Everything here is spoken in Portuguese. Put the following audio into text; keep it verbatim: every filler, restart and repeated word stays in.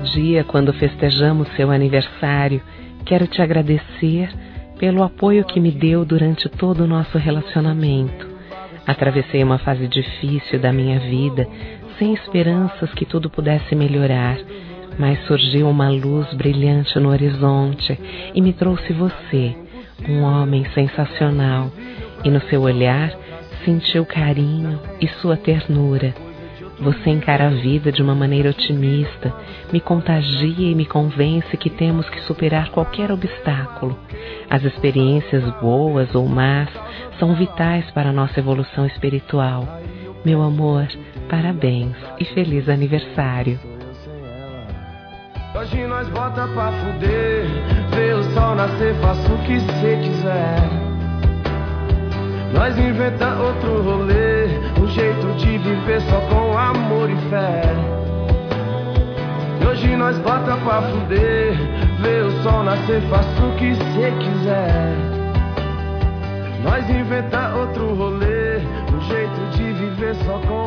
dia, quando festejamos seu aniversário, quero te agradecer pelo apoio que me deu durante todo o nosso relacionamento. Atravessei uma fase difícil da minha vida, sem esperanças que tudo pudesse melhorar, mas surgiu uma luz brilhante no horizonte e me trouxe você, um homem sensacional, e no seu olhar senti o carinho e sua ternura. Você encara a vida de uma maneira otimista, me contagia e me convence que temos que superar qualquer obstáculo. As experiências boas ou más são vitais para a nossa evolução espiritual. Meu amor, parabéns e feliz aniversário. Hoje nós bota pra fuder, vê o sol nascer, faço o que cê quiser. Nós inventa outro rolê, um jeito de viver só com amor e fé. E hoje nós bota pra fuder, vê o sol nascer, faço o que cê quiser. Nós inventa outro rolê, um jeito de viver só com